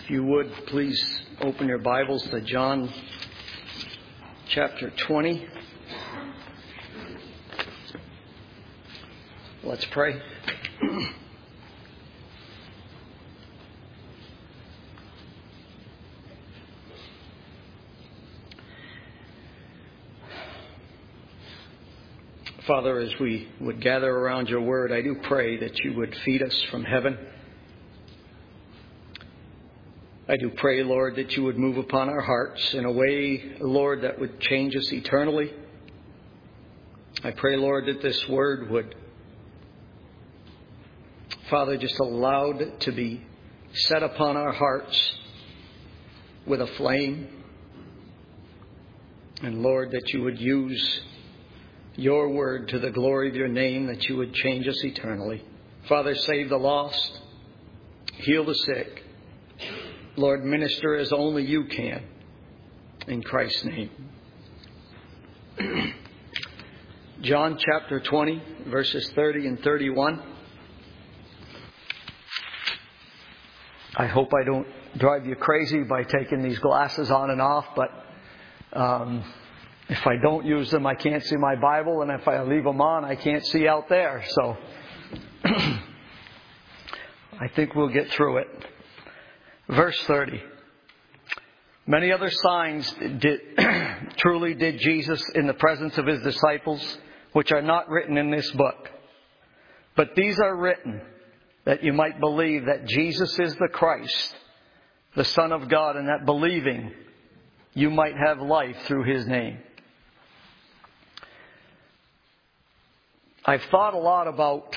If you would, please open your Bibles to John chapter 20. Let's pray. Father, as we would gather around your word, I do pray that you would feed us from heaven. I do pray, Lord, that you would move upon our hearts in a way, Lord, that would change us eternally. I pray, Lord, that this word would, Father, just allowed to be set upon our hearts with a flame. And Lord, that you would use your word to the glory of your name, that you would change us eternally. Father, save the lost, heal the sick. Lord, minister as only you can. In Christ's name. John chapter 20, verses 30 and 31. I hope I don't drive you crazy by taking these glasses on and off, but if I don't use them, I can't see my Bible, and if I leave them on, I can't see out there. So I think we'll get through it. Verse 30. Many other signs truly did Jesus in the presence of his disciples, which are not written in this book. But these are written that you might believe that Jesus is the Christ, the Son of God, and that believing you might have life through his name. I've thought a lot about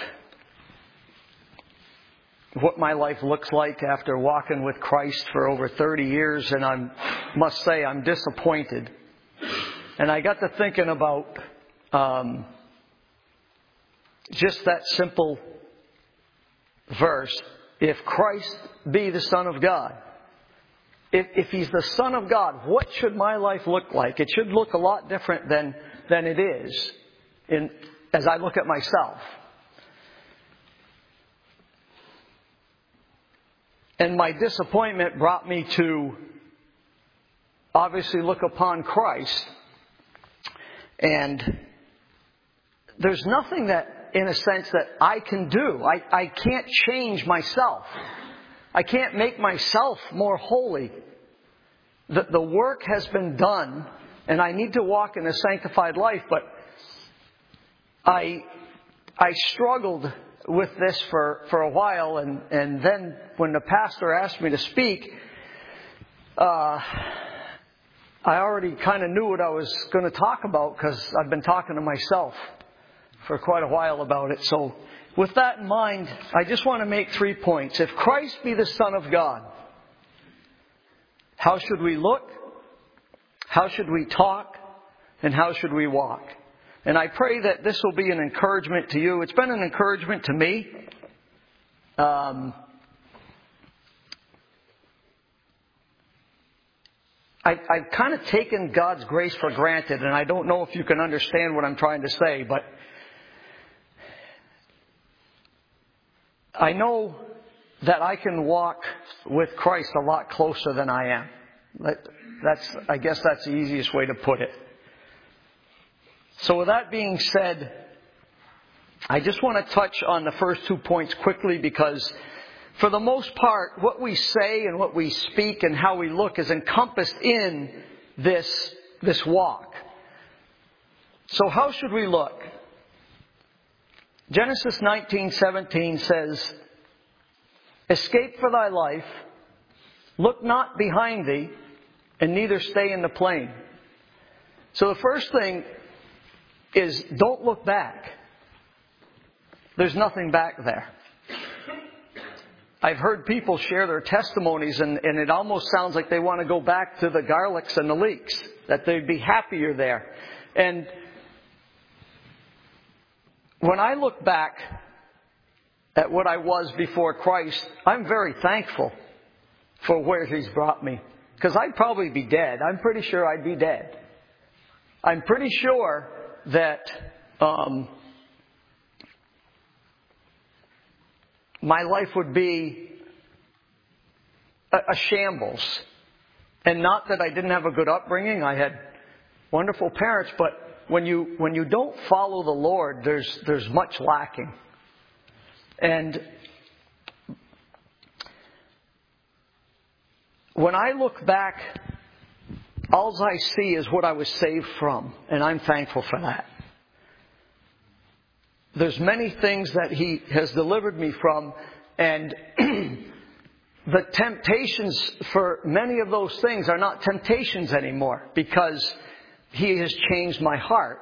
what my life looks like after walking with Christ for over 30 years, and I must say I'm disappointed. And I got to thinking about just that simple verse. If Christ be the Son of God, if he's the Son of God, what should my life look like? It should look a lot different than it is as I look at myself. And my disappointment brought me to obviously look upon Christ. And there's nothing that, in a sense, that I can do. I can't change myself. I can't make myself more holy. The work has been done, and I need to walk in a sanctified life. But I struggled with this for a while, and then when the pastor asked me to speak, I already kind of knew what I was going to talk about, because I've been talking to myself for quite a while about it. So with that in mind, I just want to make 3 points. If Christ be the Son of God, how should we look? How should we talk? And how should we walk? And I pray that this will be an encouragement to you. It's been an encouragement to me. I've kind of taken God's grace for granted, and I don't know if you can understand what I'm trying to say, but I know that I can walk with Christ a lot closer than I am. I guess that's the easiest way to put it. So with that being said, I just want to touch on the first 2 points quickly, because for the most part, what we say and what we speak and how we look is encompassed in this walk. So how should we look? Genesis 19:17 says, "Escape for thy life, look not behind thee, and neither stay in the plain." So the first thing is, don't look back. There's nothing back there. I've heard people share their testimonies, and it almost sounds like they want to go back to the garlics and the leeks, that they'd be happier there. And when I look back at what I was before Christ, I'm very thankful for where he's brought me. Because I'd probably be dead. I'm pretty sure I'd be dead. I'm pretty sure that my life would be a shambles. And not that I didn't have a good upbringing. I had wonderful parents, but when you don't follow the Lord, there's much lacking. And when I look back, all I see is what I was saved from, and I'm thankful for that. There's many things that He has delivered me from, and the temptations for many of those things are not temptations anymore because He has changed my heart.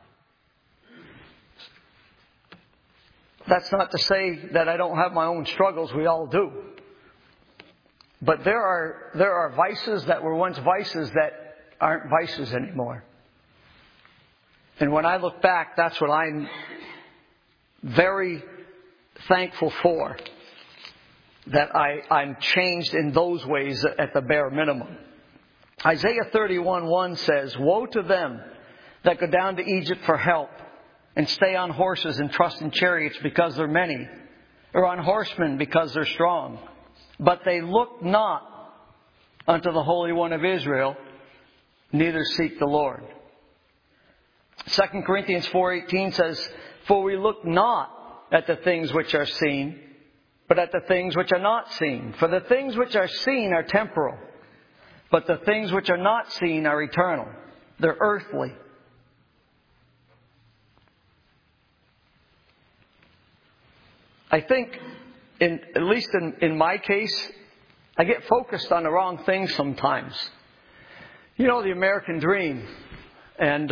That's not to say that I don't have my own struggles. We all do. But there are vices that were once vices that aren't vices anymore. And when I look back, that's what I'm very thankful for. That I'm changed in those ways at the bare minimum. Isaiah 31:1 says, "Woe to them that go down to Egypt for help and stay on horses and trust in chariots because they're many, or on horsemen because they're strong. But they look not unto the Holy One of Israel, neither seek the Lord." 2 Corinthians 4:18 says, "For we look not at the things which are seen, but at the things which are not seen. For the things which are seen are temporal, but the things which are not seen are eternal." They're earthly. I think, at least in my case, I get focused on the wrong things sometimes. You know, the American dream. And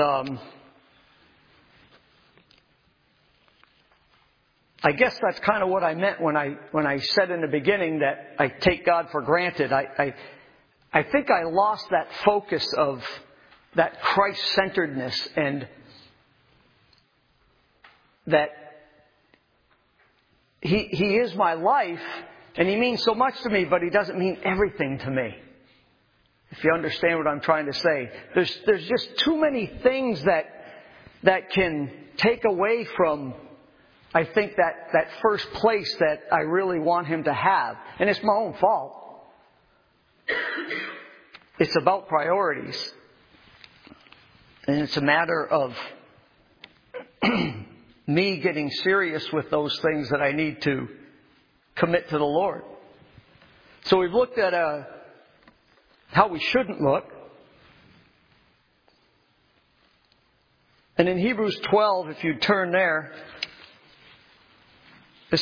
I guess that's kind of what I meant when I said in the beginning that I take God for granted. I think I lost that focus of that Christ-centeredness, and that He is my life, and He means so much to me, but He doesn't mean everything to me. If you understand what I'm trying to say. There's just too many things that can take away from, I think, that first place that I really want Him to have. And it's my own fault. It's about priorities. And it's a matter of me getting serious with those things that I need to commit to the Lord. So we've looked at how we shouldn't look. And in Hebrews 12, if you turn there, this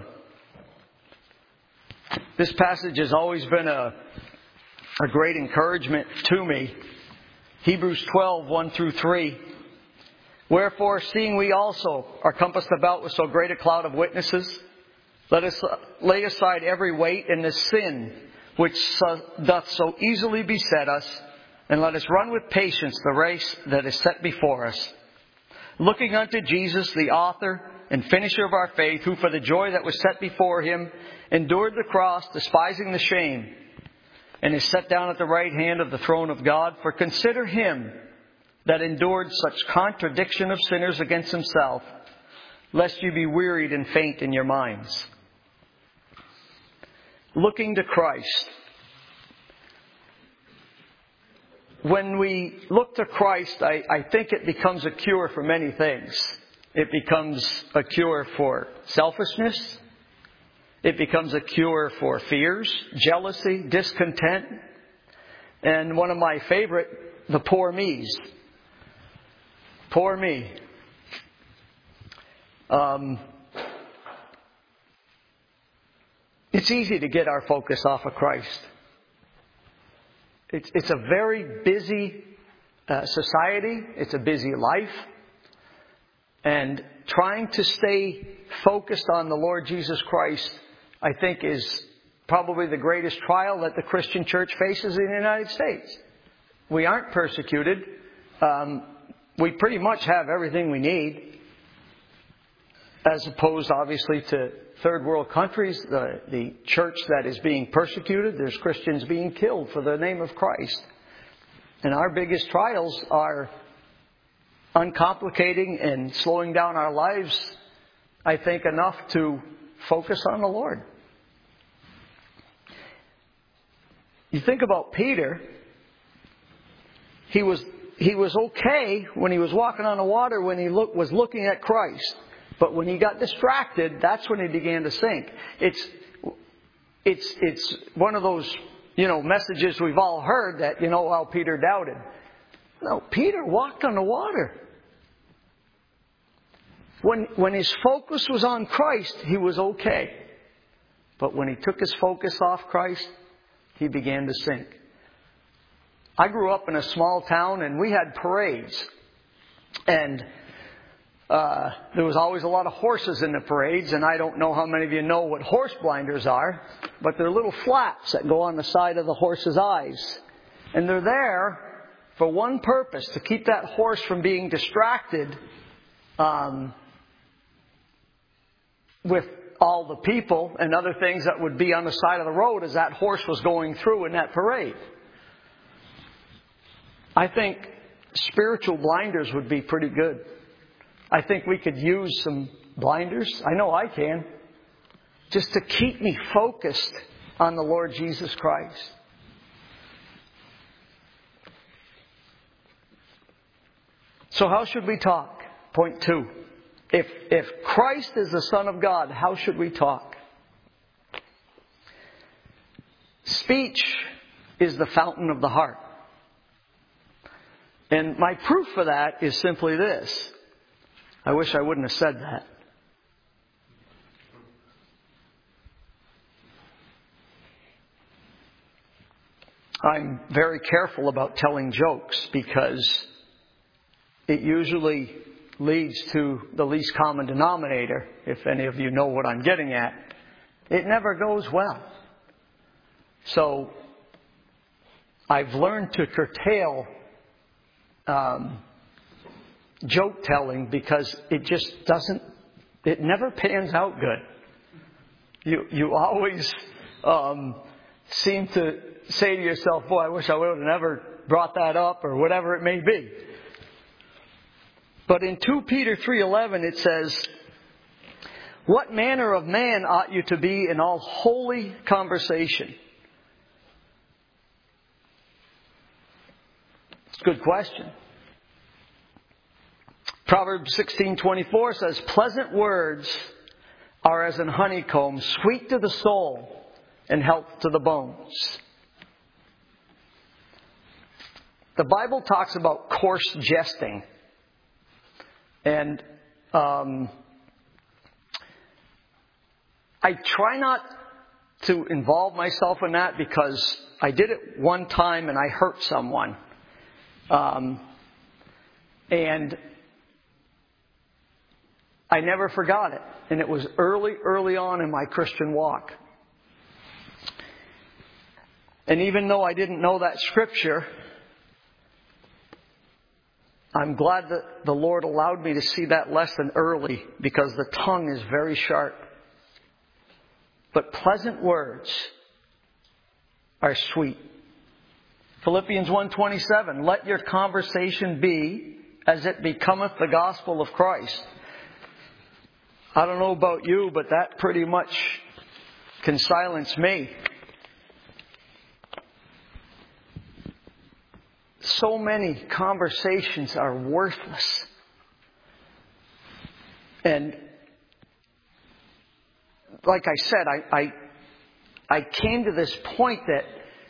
passage has always been a great encouragement to me. Hebrews 12, 1 through 3. "Wherefore, seeing we also are compassed about with so great a cloud of witnesses, let us lay aside every weight and the sin which doth so easily beset us, and let us run with patience the race that is set before us. Looking unto Jesus, the author and finisher of our faith, who for the joy that was set before Him endured the cross, despising the shame, and is set down at the right hand of the throne of God. For consider Him that endured such contradiction of sinners against Himself, lest you be wearied and faint in your minds." Looking to Christ. When we look to Christ, I think it becomes a cure for many things. It becomes a cure for selfishness. It becomes a cure for fears, jealousy, discontent, and one of my favorite, the poor me's. Poor me. It's easy to get our focus off of Christ. It's a very busy society. It's a busy life. And trying to stay focused on the Lord Jesus Christ, I think, is probably the greatest trial that the Christian church faces in the United States. We aren't persecuted. We pretty much have everything we need, as opposed, obviously, to third world countries, the church that is being persecuted. There's Christians being killed for the name of Christ. And our biggest trials are uncomplicating and slowing down our lives, I think, enough to focus on the Lord. you think about Peter, he was okay when he was walking on the water when he was looking at Christ. But when he got distracted, that's when he began to sink. It's one of those, messages we've all heard that, how Peter doubted. No, Peter walked on the water. When his focus was on Christ, he was okay. But when he took his focus off Christ, he began to sink. I grew up in a small town and we had parades. And there was always a lot of horses in the parades. And I don't know how many of you know what horse blinders are. But they're little flaps that go on the side of the horse's eyes. And they're there for one purpose, to keep that horse from being distracted with all the people and other things that would be on the side of the road as that horse was going through in that parade. I think spiritual blinders would be pretty good. I think we could use some blinders. I know I can. Just to keep me focused on the Lord Jesus Christ. So how should we talk? Point 2. If Christ is the Son of God, how should we talk? Speech is the fountain of the heart. And my proof for that is simply this. I wish I wouldn't have said that. I'm very careful about telling jokes because it usually leads to the least common denominator, if any of you know what I'm getting at. It never goes well. So I've learned to curtail joke telling because it just it never pans out good. You always seem to say to yourself, boy, I wish I would have never brought that up, or whatever it may be. But in 2 Peter 3:11 it says, what manner of man ought you to be in all holy conversation? It's a good question. Proverbs 16:24 says, pleasant words are as an honeycomb, sweet to the soul and health to the bones. The Bible talks about coarse jesting. And I try not to involve myself in that because I did it one time and I hurt someone. And I never forgot it. And it was early on in my Christian walk. And even though I didn't know that scripture, I'm glad that the Lord allowed me to see that lesson early, because the tongue is very sharp. But pleasant words are sweet. Philippians 1:27, let your conversation be as it becometh the gospel of Christ. I don't know about you, but that pretty much can silence me. So many conversations are worthless. And like I said, I came to this point that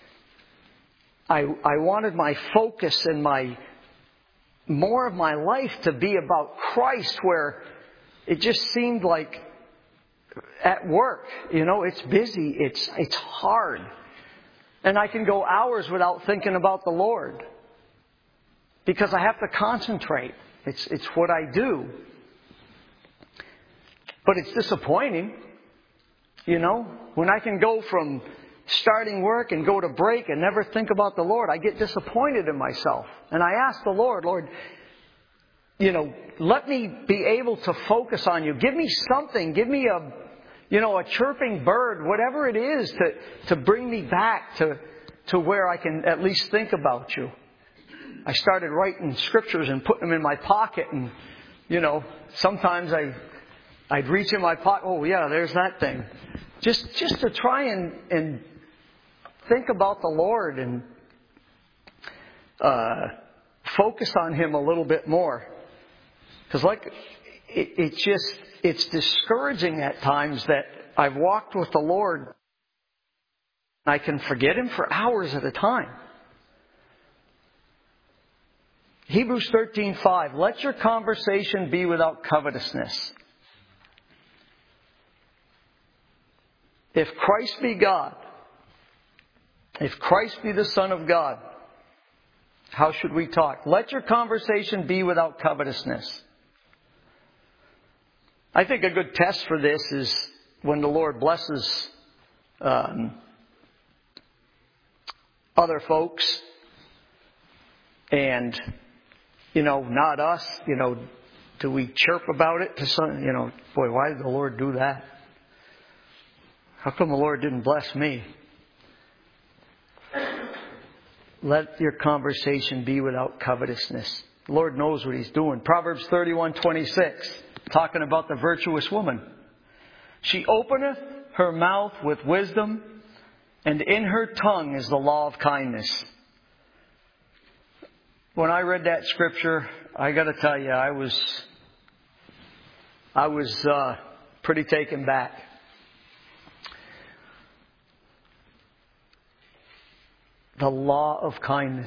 I wanted my focus and more of my life to be about Christ, where it just seemed like at work, it's busy, it's hard. And I can go hours without thinking about the Lord. Because I have to concentrate. It's what I do. But it's disappointing. When I can go from starting work and go to break and never think about the Lord, I get disappointed in myself. And I ask the Lord, let me be able to focus on you. Give me something. Give me a chirping bird, whatever it is to bring me back to where I can at least think about you. I started writing scriptures and putting them in my pocket, and sometimes I'd reach in my pocket. Oh yeah, there's that thing. Just to try and think about the Lord and focus on Him a little bit more. Because it's discouraging at times that I've walked with the Lord and I can forget Him for hours at a time. Hebrews 13:5, let your conversation be without covetousness. If Christ be God, if Christ be the Son of God, how should we talk? Let your conversation be without covetousness. I think a good test for this is when the Lord blesses other folks and, not us, do we chirp about it to some, boy, why did the Lord do that? How come the Lord didn't bless me? Let your conversation be without covetousness. The Lord knows what He's doing. Proverbs 31:26, talking about the virtuous woman. She openeth her mouth with wisdom, and in her tongue is the law of kindness. When I read that scripture, I got to tell you, I was pretty taken back. The law of kindness.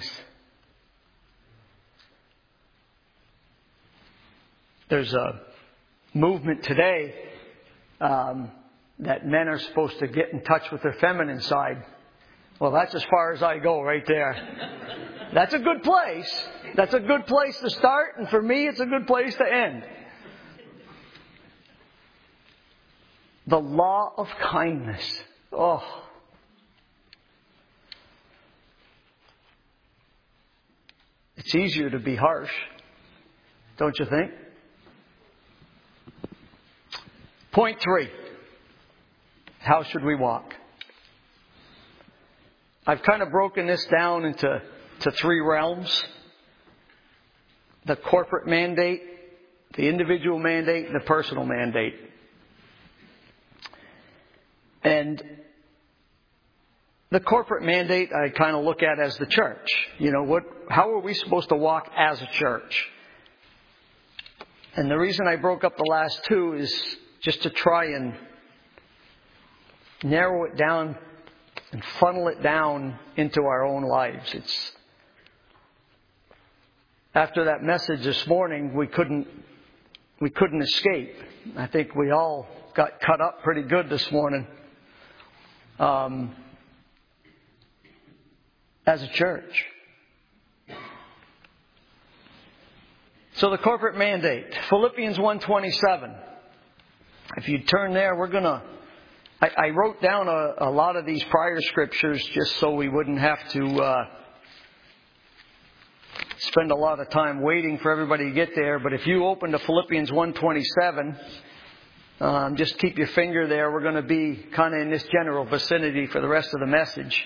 There's a movement today that men are supposed to get in touch with their feminine side. Well, that's as far as I go right there. That's a good place. That's a good place to start, and for me, it's a good place to end. The law of kindness. Oh. It's easier to be harsh, don't you think? Point 3. How should we walk? I've kind of broken this down into 3 realms. The corporate mandate, the individual mandate, and the personal mandate. And the corporate mandate I kind of look at as the church. How are we supposed to walk as a church? And the reason I broke up the last 2 is just to try and narrow it down and funnel it down into our own lives. After that message this morning, we couldn't escape. I think we all got cut up pretty good this morning. As a church. So the corporate mandate, Philippians 1:27. If you turn there, I wrote down a lot of these prior scriptures just so we wouldn't have to spend a lot of time waiting for everybody to get there. But if you open to Philippians 1:27, just keep your finger there. We're going to be kind of in this general vicinity for the rest of the message.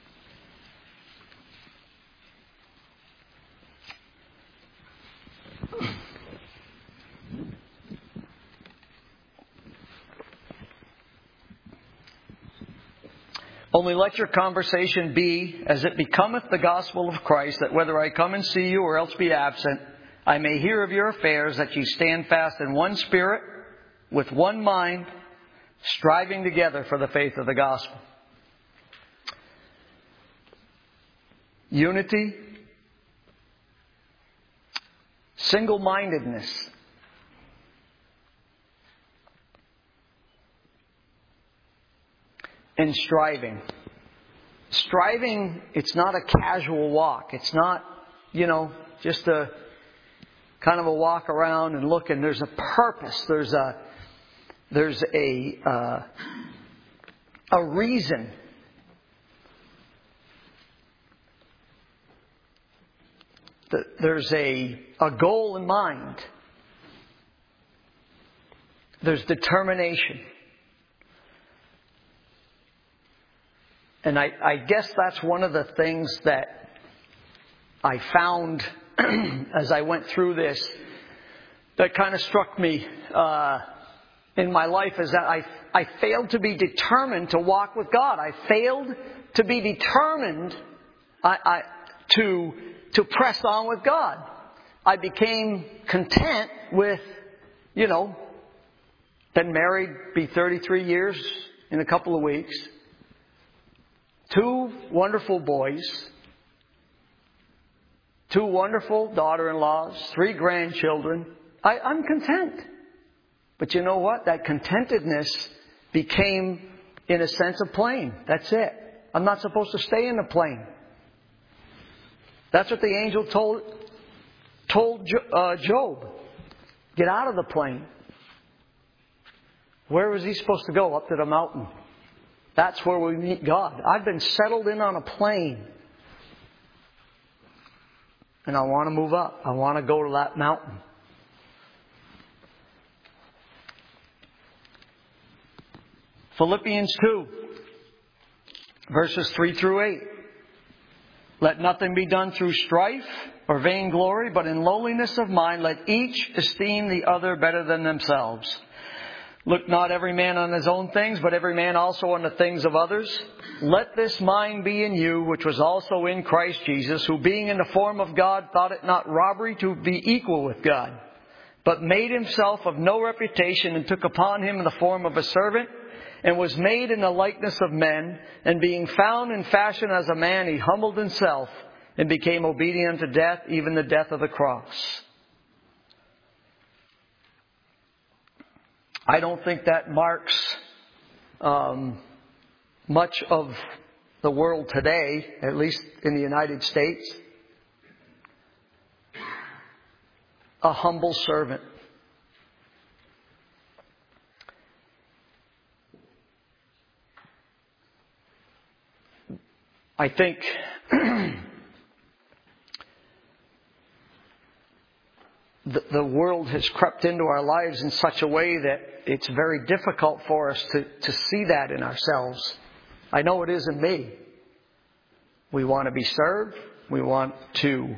Only let your conversation be as it becometh the gospel of Christ, that whether I come and see you or else be absent, I may hear of your affairs, that ye stand fast in one spirit, with one mind, striving together for the faith of the gospel. Unity, single-mindedness, and striving. Striving, it's not a casual walk. It's not, just a kind of a walk around and look, and there's a purpose. There's a reason. There's a goal in mind. There's determination. And I guess that's one of the things that I found as I went through this that kind of struck me in my life, is that I failed to be determined to walk with God. I failed to be determined to press on with God. I became content with, been married, be 33 years in a couple of weeks. 2 wonderful boys. 2 wonderful daughter-in-laws. 3 grandchildren. I'm content. But you know what? That contentedness became, in a sense, a plane. That's it. I'm not supposed to stay in the plane. That's what the angel told Job. Get out of the plane. Where was he supposed to go? Up to the mountain. That's where we meet God. I've been settled in on a plane. And I want to move up. I want to go to that mountain. Philippians 2, verses 3 through 8. Let nothing be done through strife or vainglory, but in lowliness of mind let each esteem the other better than themselves. Look not every man on his own things, but every man also on the things of others. Let this mind be in you, which was also in Christ Jesus, who being in the form of God thought it not robbery to be equal with God, but made himself of no reputation, and took upon him the form of a servant, and was made in the likeness of men, and being found in fashion as a man, he humbled himself, and became obedient to death, even the death of the cross. I don't think that marks much of the world today, at least in the United States. A humble servant. I think the world has crept into our lives in such a way that it's very difficult for us to see that in ourselves. I know it is in me. We want to be served. We want to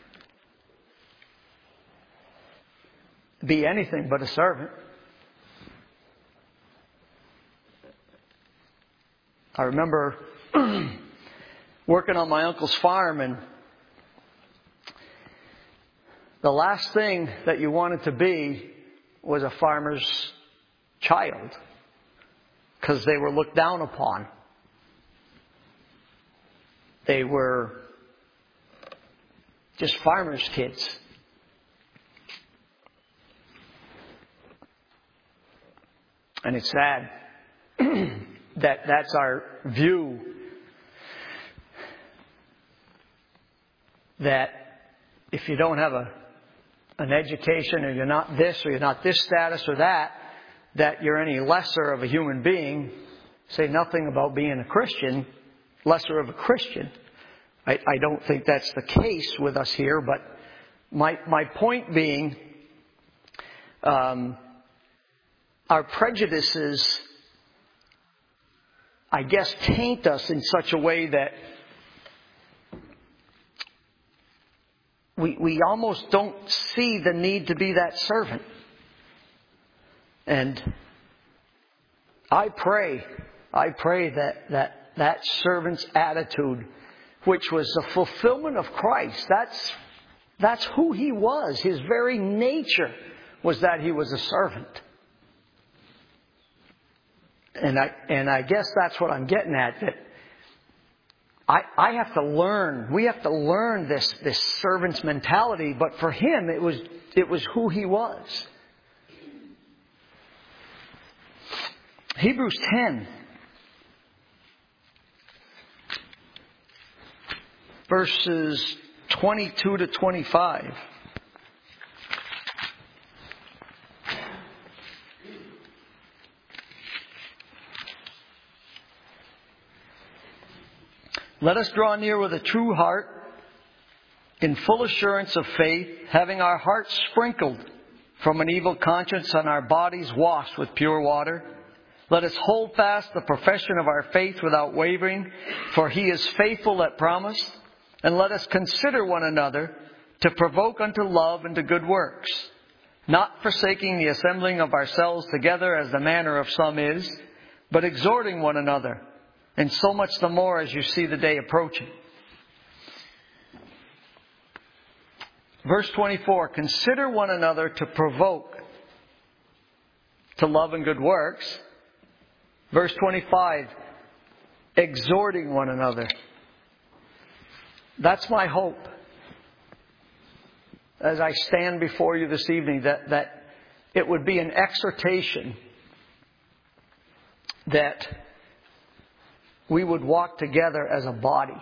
be anything but a servant. I remember working on my uncle's farm, and the last thing that you wanted to be was a farmer's child, because they were looked down upon. They were just farmers' kids. And it's sad that that's our view, that if you don't have an education, or you're not this, or you're not this status or that you're any lesser of a human being. Say nothing about being a Christian, lesser of a Christian. I don't think that's the case with us here, but my point being, our prejudices, I guess, taint us in such a way that we almost don't see the need to be that servant. And I pray that servant's attitude, which was the fulfillment of Christ, that's who he was. His very nature was that he was a servant. And I guess that's what I'm getting at, that I have to learn, we have to learn this servant's mentality, but for him it was who he was. Hebrews 10, verses 22 to 25. Let us draw near with a true heart, in full assurance of faith, having our hearts sprinkled from an evil conscience and our bodies washed with pure water. Let us hold fast the profession of our faith without wavering, for he is faithful that promised. And let us consider one another to provoke unto love and to good works, not forsaking the assembling of ourselves together as the manner of some is, but exhorting one another, And so much the more as you see the day approaching. Verse 24, consider one another to provoke to love and good works. Verse 25, exhorting one another. That's my hope as I stand before you this evening, that it would be an exhortation that we would walk together as a body.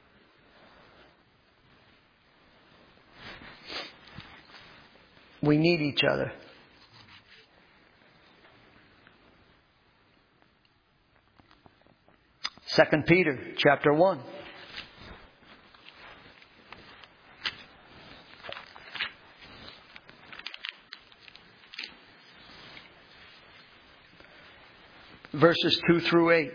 We need each other. Second Peter chapter 1. Verses 2 through 8.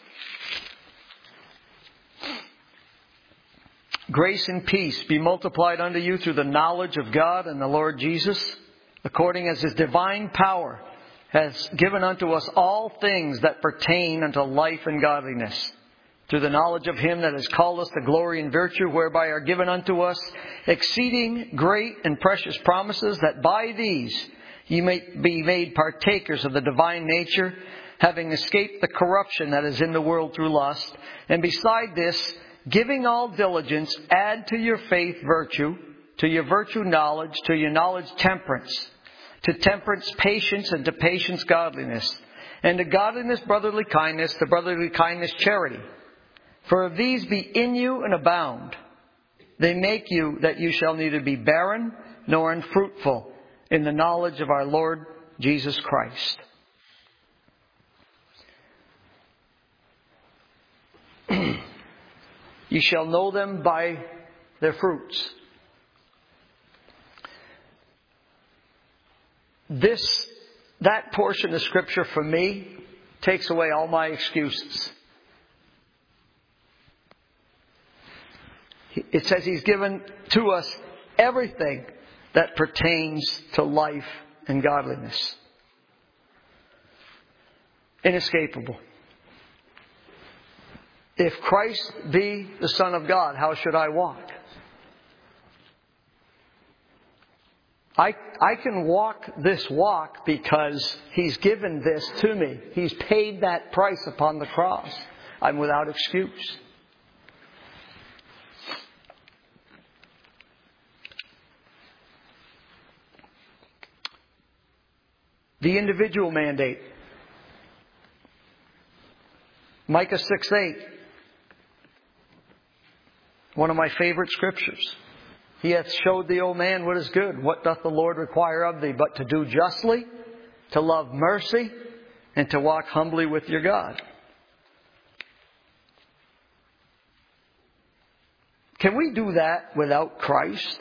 Grace and peace be multiplied unto you through the knowledge of God and the Lord Jesus, according as His divine power has given unto us all things that pertain unto life and godliness, through the knowledge of Him that has called us to glory and virtue, whereby are given unto us exceeding great and precious promises, that by these ye may be made partakers of the divine nature, having escaped the corruption that is in the world through lust. And beside this, giving all diligence, add to your faith virtue, to your virtue knowledge, to your knowledge temperance, to temperance patience, and to patience godliness, and to godliness brotherly kindness, to brotherly kindness charity. For if these be in you and abound, they make you that you shall neither be barren nor unfruitful in the knowledge of our Lord Jesus Christ. You shall know them by their fruits. That portion of Scripture for me takes away all my excuses. It says He's given to us everything that pertains to life and godliness. Inescapable. If Christ be the Son of God, how should I walk? I can walk this walk because He's given this to me. He's paid that price upon the cross. I'm without excuse. The individual mandate. Micah 6:8. One of my favorite scriptures. He hath showed thee, O man, what is good. What doth the Lord require of thee? But to do justly, to love mercy, and to walk humbly with your God. Can we do that without Christ?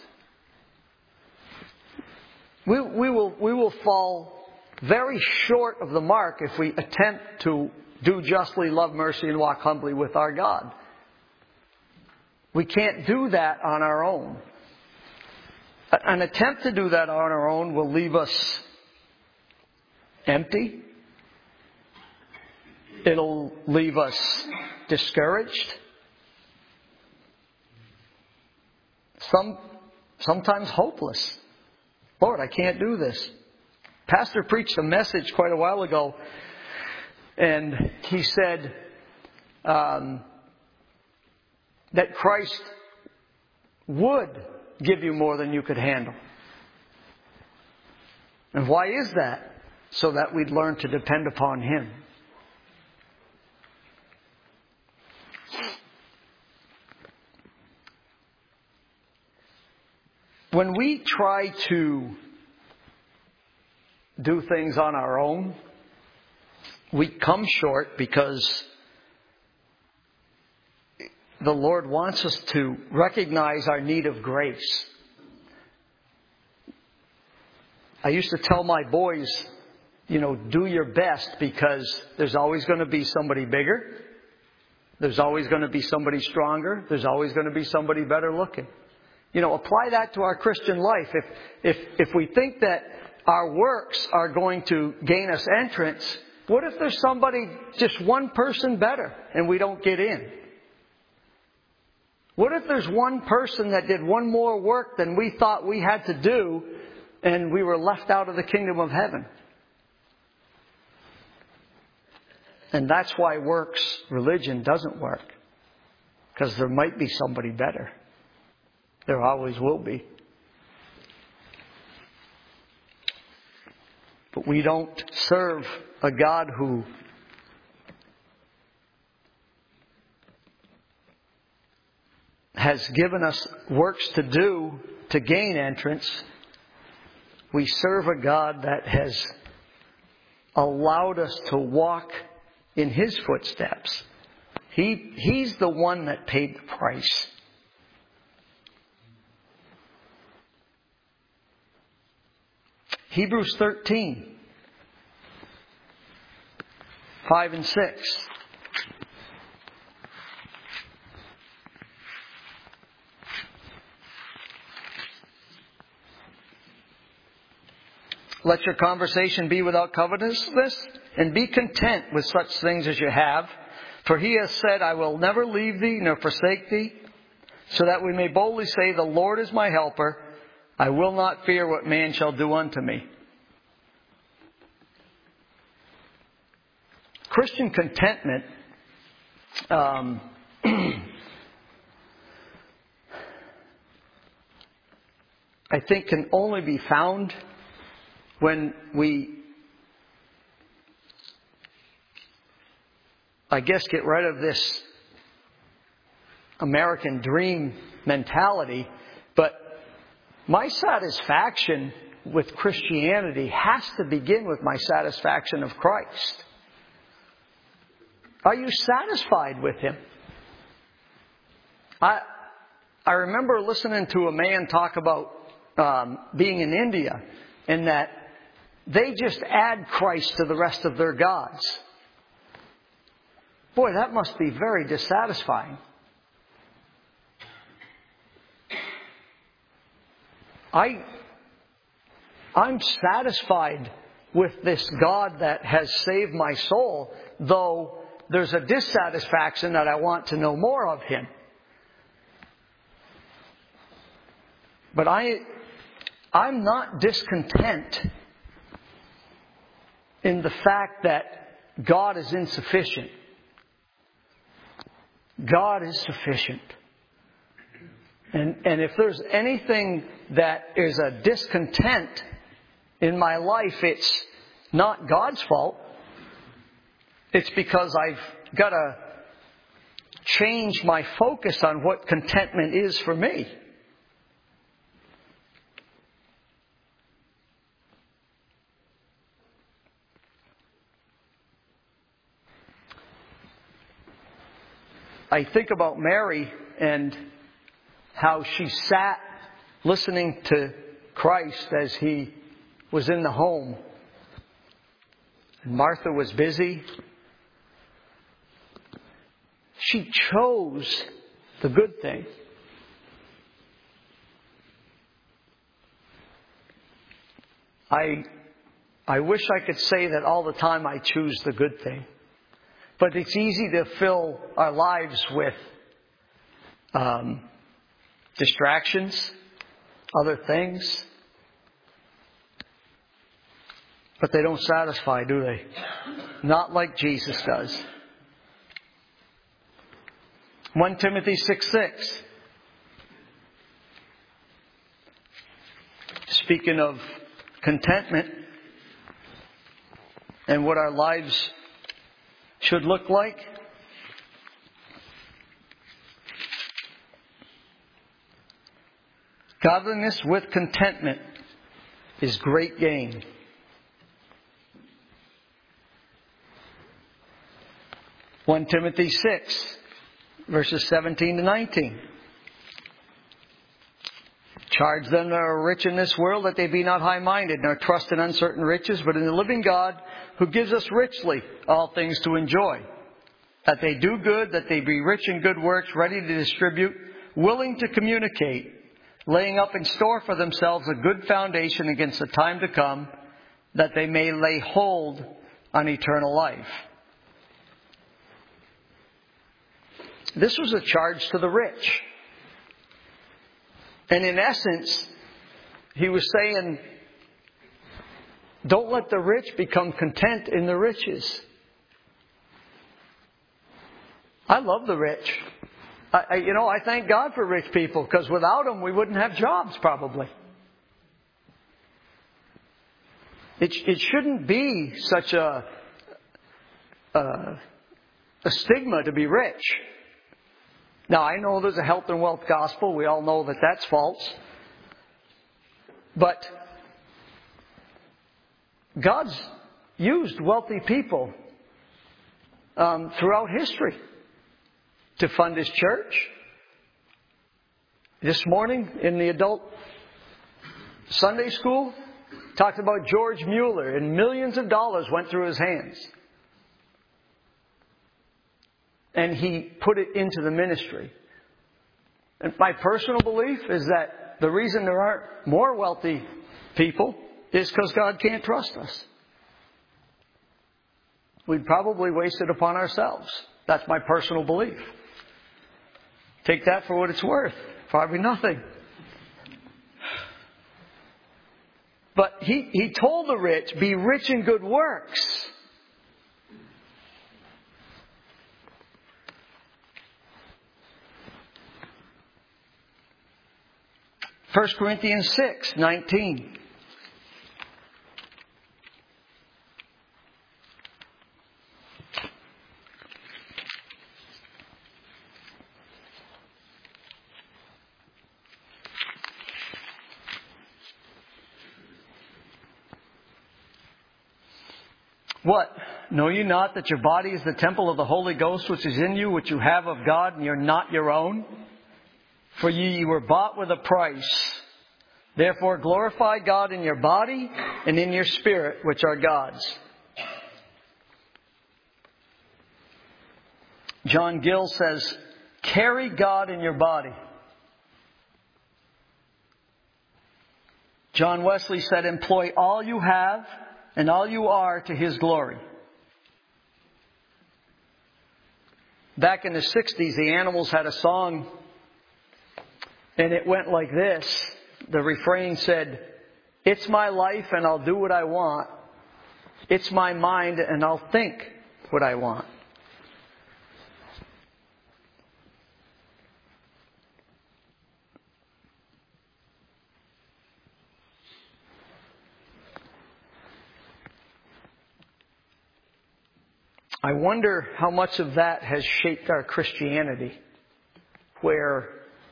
We will fall very short of the mark if we attempt to do justly, love mercy, and walk humbly with our God. We can't do that on our own. An attempt to do that on our own will leave us empty. It'll leave us discouraged. Sometimes hopeless. Lord, I can't do this. Pastor preached a message quite a while ago, and he said that Christ would give you more than you could handle. And why is that? So that we'd learn to depend upon Him. When we try to do things on our own, we come short because the Lord wants us to recognize our need of grace. I used to tell my boys, do your best, because there's always going to be somebody bigger. There's always going to be somebody stronger. There's always going to be somebody better looking. Apply that to our Christian life. If we think that our works are going to gain us entrance, What if there's somebody, just one person better, and we don't get in? What if there's one person that did one more work than we thought we had to do, and we were left out of the kingdom of heaven? And that's why works religion doesn't work. Because there might be somebody better. There always will be. But we don't serve a God who has given us works to do to gain entrance. We serve a God that has allowed us to walk in His footsteps. He's the one that paid the price. Hebrews 13, 5 and 6. Let your conversation be without covetousness, and be content with such things as you have. For He has said, I will never leave thee nor forsake thee, so that we may boldly say, the Lord is my helper. I will not fear what man shall do unto me. Christian contentment I think can only be found when we, I guess, get rid of this American dream mentality. But my satisfaction with Christianity has to begin with my satisfaction of Christ. Are you satisfied with Him? I remember listening to a man talk about being in India, and that they just add Christ to the rest of their gods. Boy, that must be very dissatisfying. I'm satisfied with this God that has saved my soul, though there's a dissatisfaction that I want to know more of Him. But I'm not discontent in the fact that God is insufficient. God is sufficient. And if there's anything that is a discontent in my life, it's not God's fault. It's because I've got to change my focus on what contentment is for me. I think about Mary and how she sat listening to Christ as He was in the home. And Martha was busy. She chose the good thing. I wish I could say that all the time I choose the good thing. But it's easy to fill our lives with distractions, other things. But they don't satisfy, do they? Not like Jesus does. 1 Timothy 6:6. Speaking of contentment and what our lives should look like. Godliness with contentment is great gain. (1 Timothy 6, verses 17 to 19). Charge them that are rich in this world that they be not high-minded, nor trust in uncertain riches, but in the living God, who gives us richly all things to enjoy. That they do good, that they be rich in good works, ready to distribute, willing to communicate, laying up in store for themselves a good foundation against the time to come, that they may lay hold on eternal life. This was a charge to the rich. And in essence, he was saying, don't let the rich become content in the riches. I love the rich. I thank God for rich people, because without them we wouldn't have jobs probably. It shouldn't be such a stigma to be rich. Now, I know there's a health and wealth gospel. We all know that that's false. But God's used wealthy people throughout history to fund His church. This morning in the adult Sunday school, talked about George Mueller, and millions of dollars went through his hands. And he put it into the ministry. And my personal belief is that the reason there aren't more wealthy people is because God can't trust us. We'd probably waste it upon ourselves. That's my personal belief. Take that for what it's worth. Probably nothing. But he told the rich, be rich in good works. 1 Corinthians 6:19. What? Know you not that your body is the temple of the Holy Ghost which is in you, which you have of God, and you're not your own? For you were bought with a price. Therefore glorify God in your body and in your spirit, which are God's. John Gill says, carry God in your body. John Wesley said, employ all you have and all you are to His glory. Back in the 60s, the Animals had a song, and it went like this. The refrain said, it's my life and I'll do what I want. It's my mind and I'll think what I want. I wonder how much of that has shaped our Christianity, where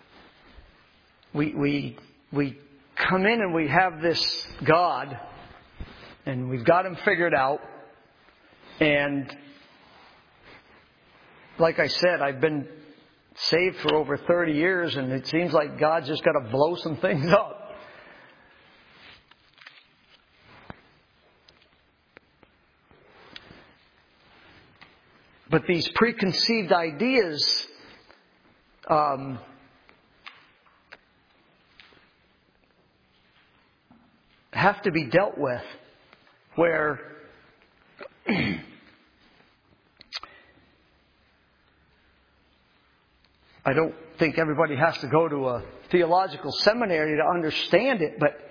we come in and we have this God, and we've got Him figured out. And like I said, I've been saved for over 30 years, and it seems like God's just got to blow some things up. But these preconceived ideas have to be dealt with, where I don't think everybody has to go to a theological seminary to understand it, but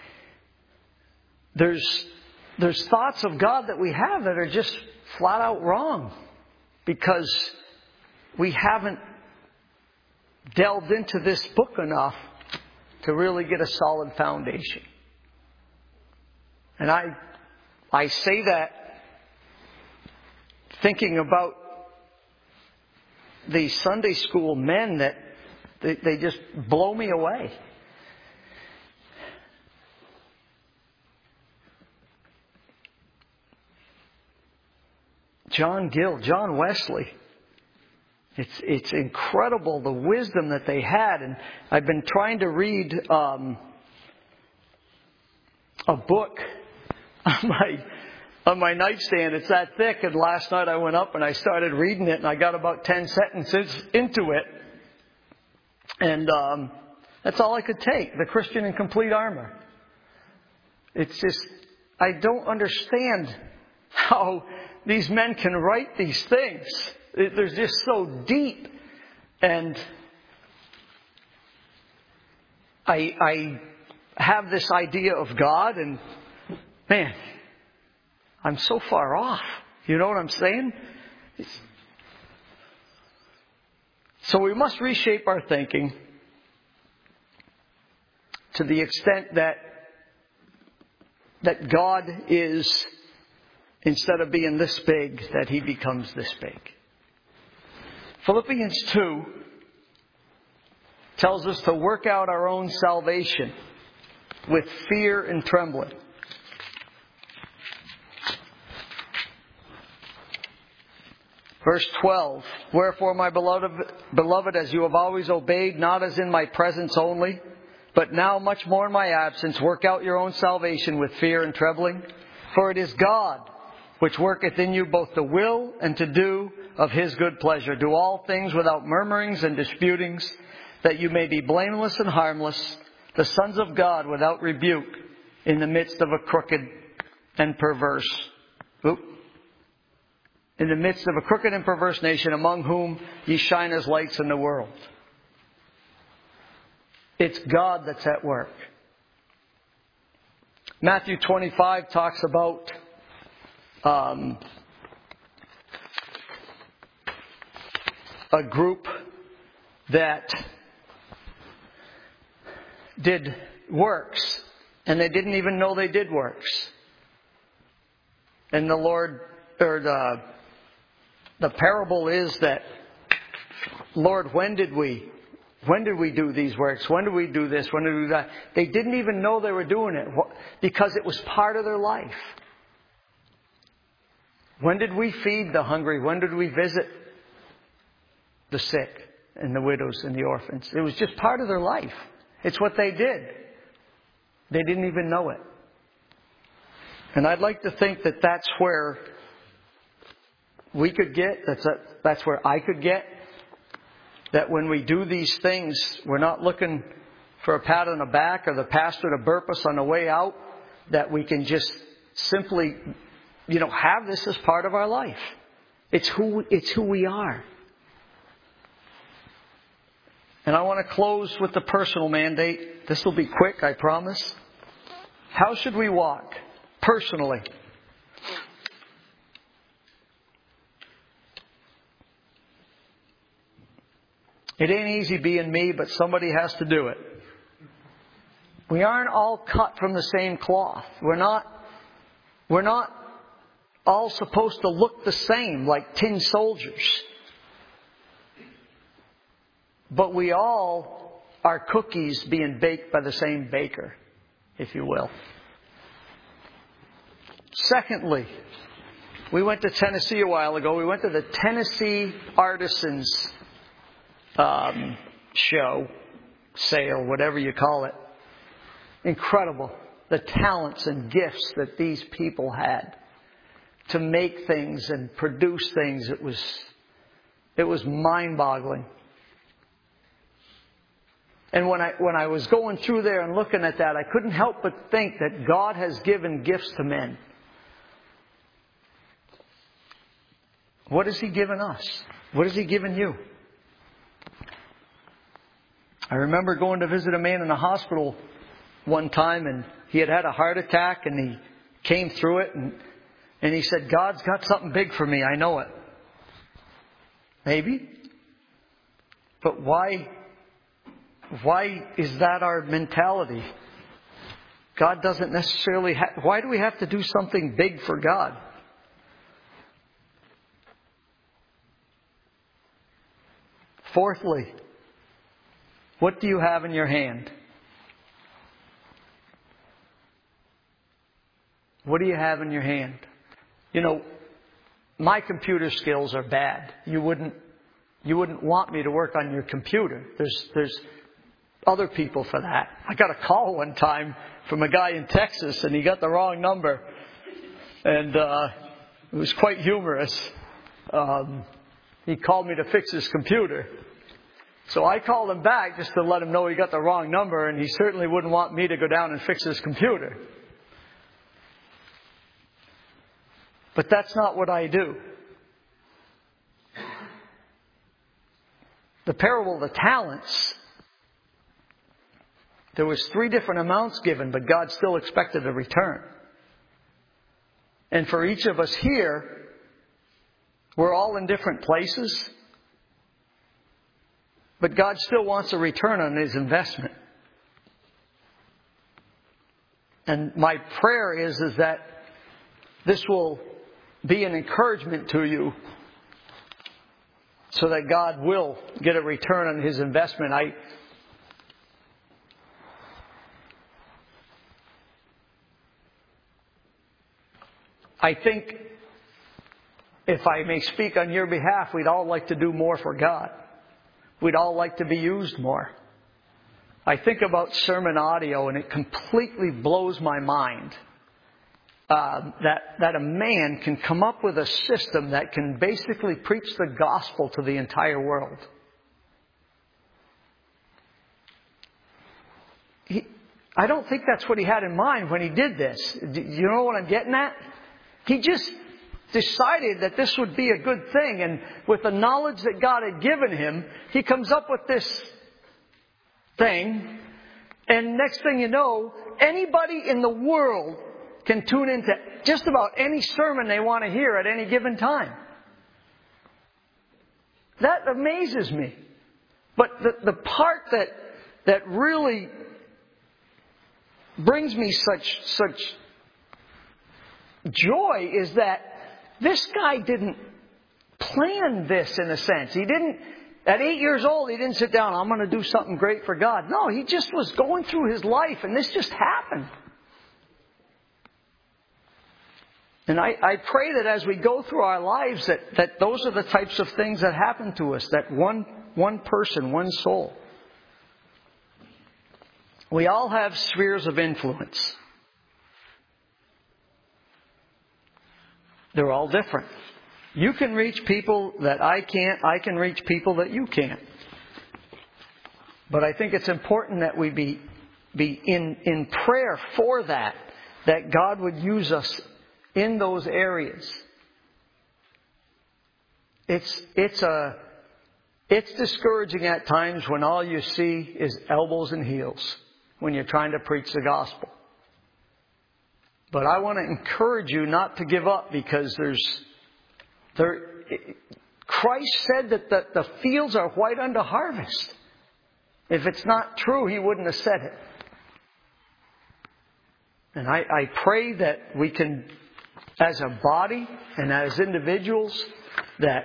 there's thoughts of God that we have that are just flat out wrong, because we haven't delved into this book enough to really get a solid foundation. And I say that thinking about the Sunday school men that they just blow me away. John Gill, John Wesley. It's incredible the wisdom that they had. And I've been trying to read a book on my nightstand. It's that thick. And last night I went up and I started reading it, and I got about 10 sentences into it. And that's all I could take. The Christian in Complete Armor. It's just, I don't understand how these men can write these things. They're just so deep. And I have this idea of God, and man, I'm so far off. You know what I'm saying? So we must reshape our thinking to the extent that God is, instead of being this big, that He becomes this big. Philippians 2 tells us to work out our own salvation with fear and trembling. Verse 12, wherefore, my beloved, as you have always obeyed, not as in my presence only, but now much more in my absence, work out your own salvation with fear and trembling. For it is God which worketh in you both to will and to do of His good pleasure. Do all things without murmurings and disputings, that you may be blameless and harmless, the sons of God without rebuke, in the midst of a crooked and perverse nation, among whom ye shine as lights in the world. It's God that's at work. Matthew 25 talks about a group that did works, and they didn't even know they did works. And the Lord, or the parable is that, Lord, when did we do these works? When did we do this? When did we do that? They didn't even know they were doing it because it was part of their life. When did we feed the hungry? When did we visit the sick and the widows and the orphans? It was just part of their life. It's what they did. They didn't even know it. And I'd like to think that that's where we could get, that's where I could get, that when we do these things, we're not looking for a pat on the back or the pastor to burp us on the way out, that we can just simply, have this as part of our life. It's who we are. And I want to close with the personal mandate. This will be quick, I promise. How should we walk personally? It ain't easy being me, but somebody has to do it. We aren't all cut from the same cloth. We're not all supposed to look the same like tin soldiers. But we all are cookies being baked by the same baker, if you will. Secondly, we went to Tennessee a while ago. We went to the Tennessee Artisans show, sale, whatever you call it. Incredible. The talents and gifts that these people had to make things and produce things. It was mind-boggling. And when I was going through there and looking at that, I couldn't help but think that God has given gifts to men. What has He given us? What has He given you? I remember going to visit a man in a hospital one time, and he had a heart attack, and he came through it, and he said, God's got something big for me, I know it. Maybe. But why is that our mentality? God doesn't necessarily why do we have to do something big for God? Fourthly, what do you have in your hand? What do you have in your hand? My computer skills are bad. You wouldn't want me to work on your computer. There's other people for that. I got a call one time from a guy in Texas, and he got the wrong number. And it was quite humorous. He called me to fix his computer. So I called him back just to let him know he got the wrong number, and he certainly wouldn't want me to go down and fix his computer. But that's not what I do. The parable of the talents, there was 3 different amounts given, but God still expected a return. And for each of us here, we're all in different places, but God still wants a return on His investment. And my prayer is that this will be an encouragement to you so that God will get a return on His investment. I think, if I may speak on your behalf, we'd all like to do more for God. We'd all like to be used more. I think about sermon audio, and it completely blows my mind that a man can come up with a system that can basically preach the gospel to the entire world. I don't think that's what he had in mind when he did this. Do you know what I'm getting at? He just decided that this would be a good thing. And with the knowledge that God had given him, he comes up with this thing. And next thing you know, anybody in the world can tune into just about any sermon they want to hear at any given time. That amazes me. But the part that really brings me such joy is that this guy didn't plan this in a sense. He didn't, at 8 years old, he didn't sit down, I'm going to do something great for God. No, he just was going through his life and this just happened. And I pray that as we go through our lives that those are the types of things that happen to us, that one person, one soul. We all have spheres of influence. They're all different. You can reach people that I can't. I can reach people that you can't. But I think it's important that we be in prayer for that God would use us in those areas. It's discouraging at times when all you see is elbows and heels when you're trying to preach the gospel. But I want to encourage you not to give up, because Christ said that the fields are white unto harvest. If it's not true, He wouldn't have said it. And I pray that we can, as a body and as individuals, that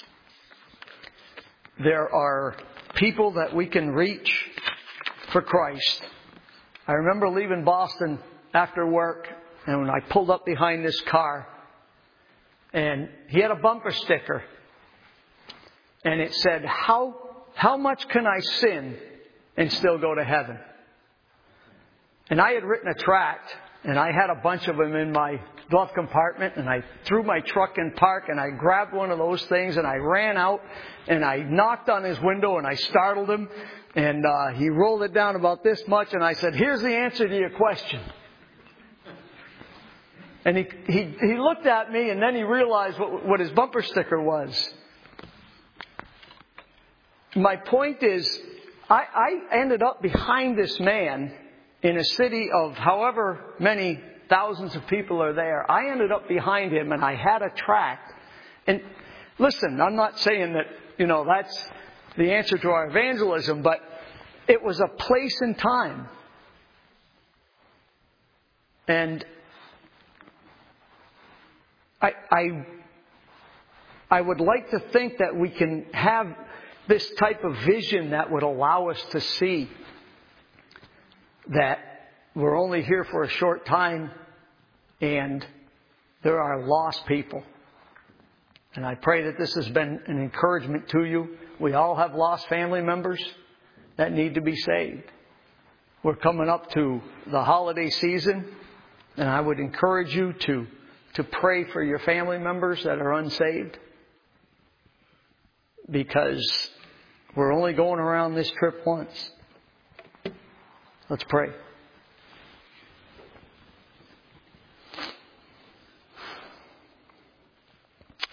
there are people that we can reach for Christ. I remember leaving Boston after work, and when I pulled up behind this car, and he had a bumper sticker, and it said, how much can I sin and still go to heaven? And I had written a tract, and I had a bunch of them in my glove compartment, and I threw my truck in park, and I grabbed one of those things, and I ran out, and I knocked on his window, and I startled him, and he rolled it down about this much, and I said, here's the answer to your question. And he looked at me, and then he realized what his bumper sticker was. My point is, I ended up behind this man in a city of however many thousands of people are there. I ended up behind him, and I had a tract. And listen, I'm not saying that, that's the answer to our evangelism, but it was a place and time. And I would like to think that we can have this type of vision that would allow us to see that we're only here for a short time and there are lost people. And I pray that this has been an encouragement to you. We all have lost family members that need to be saved. We're coming up to the holiday season, and I would encourage you to pray for your family members that are unsaved, because we're only going around this trip once. Let's pray.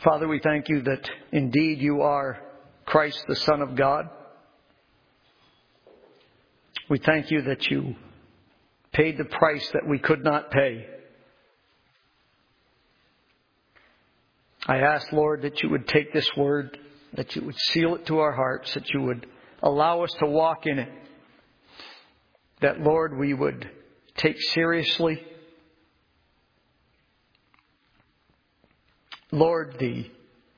Father, we thank you that indeed you are Christ, the Son of God. We thank you that you paid the price that we could not pay. I ask, Lord, that you would take this word, that you would seal it to our hearts, that you would allow us to walk in it. That, Lord, we would take seriously, Lord, the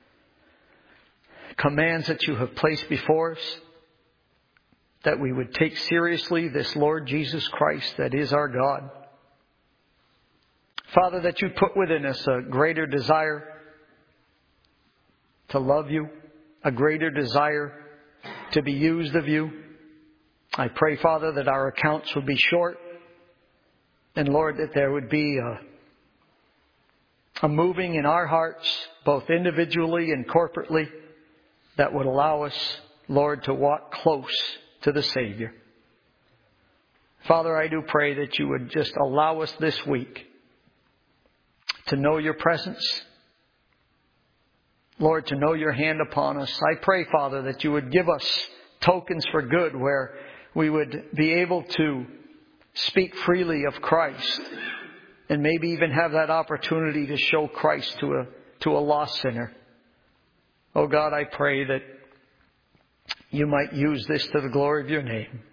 commands that you have placed before us. That we would take seriously this Lord Jesus Christ that is our God. Father, that you put within us a greater desire to love you, a greater desire to be used of you. I pray, Father, that our accounts would be short. And Lord, that there would be a moving in our hearts, both individually and corporately, that would allow us, Lord, to walk close to the Savior. Father, I do pray that you would just allow us this week to know your presence. Lord, to know your hand upon us. I pray, Father, that you would give us tokens for good where we would be able to speak freely of Christ and maybe even have that opportunity to show Christ to a lost sinner. Oh God, I pray that you might use this to the glory of your name.